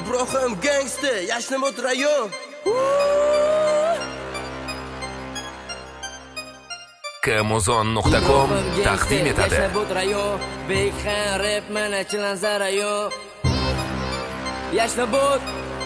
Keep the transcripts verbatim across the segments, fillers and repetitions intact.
Ibrohim gangster, Yashnobod rayon. Kamozon nuqta com taqdim etadi. Yashnobod rayon, Bekhan rap mana chilanza rayon. Yashnobod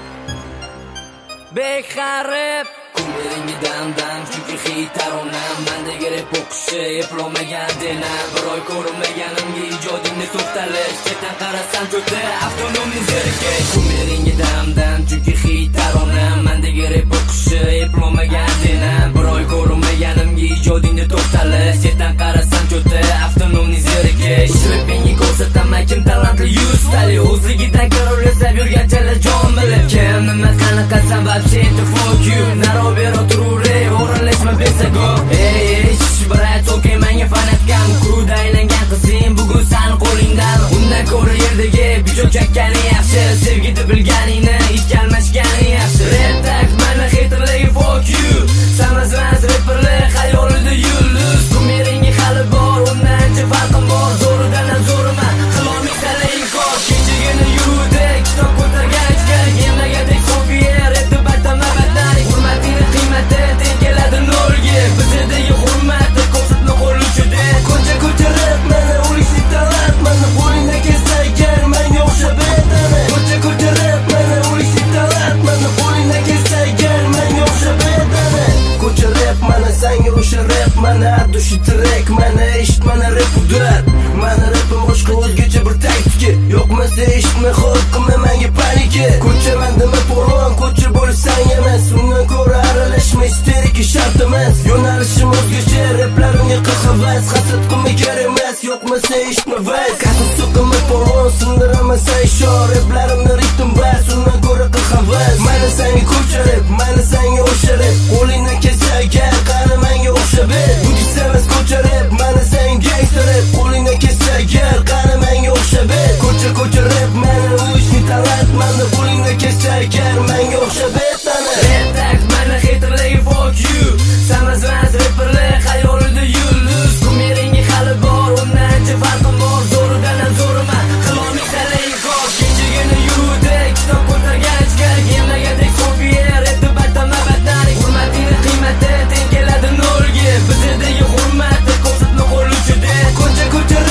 Bekhan rap Kumeringga dam-dam chunki hit taronam menda gerek o'qishi eplolmagan denam bir oy ko'rmaganimga ijodimni to'xtalish chetdan qarasam ko'ta avtonomni zerikish Kumeringga dam-dam chunki hit taronam menda gerek o'qishi eplolmagan denam bir oy ko'rmaganimga ijodimni to'xtalish chetdan qarasam ko'ta avtonomni zerikish Rapingni ko'rsataman kim talantli yuz tali o'zligidan qarorlab yurganchalar jon bilib kim nima qanaqasan вообще это fuck you Robero turure, o'rinlashma besago Ey, shish brat, okey menga fanatkam Kruda aylangan qizim, bugun sani qo'lingdan Undan ko'ra yerdagi bijo chakkani yaxshi Sevgida bilganingni, itga almashgani yaxshi Rap tag, mana haterlarga fuck you Samazmas rapperlar, xayolida yulduz Kumeringga hali bor, undan ancha farqim bor Zo'ridan ham zo'riman, qilolmaysan inkor Kechagina yuruvdik, kitob ko'targanchga Yemlagadek Sofiya, rapni batama batlarik Hurmatingni qiymati teng keladi nolga Bizdagi hurmat ko'rsatma qo'lluchida Ko'cha-ko'cha rap mana o'lishni talat Mana qo'lingdan kelsa agar menga o'xshab aytadi Ko'cha-ko'cha rap mana o'lishni talat Mana qo'lingdan kelsa agar menga o'xshab aytadi Ko'cha rap mana senga o'sha rap Mana dushi trek mana eshit mana rap udrat Mana rapim boshqa o'zgacha bir taktika Yo'qmasa eshitma xo'p qilma menga panika Ko'cha mandimi polvon ko'cha bo'lsang emas Undan ko'ra aralashma isterika shart emas Yo'nalishim o'zgacha raplarimga qahvas Hasad qilma kerak emas yo'qmasa eshitma vaz Qasam so'qima polvon sindiraman ishor Raplarimni ritm bas undan ko'ra qahvas Mana senga ko'cha rap mana senga o'sha rap Qo'lingdan kelsa agar qani menga o'xshab et Bu emas ko'cha rap mana senga gangster rap Qo'lingdan kelsa agar qani menga o'xshab et Ko'cha-ko'cha rap mana o'lishni talat Mana qo'lingdan kelsa agar menga o'xshab et Rap tag mana haterlarga fuck you Samazmas rapperlar xayolida yulduz Kumeringga hali bor undan ancha farqim bor Zo'ridan ham zo'riman qilolmaysan inkor Kechagina yuruvdik kitob ko'targanchga Yemlagadek Sofiya rapni batama batlarik Hurmatingni qiymati teng keladi nolga Bizdagi hurmat ko'rsatma qo'lluchida Ko'cha-ko'cha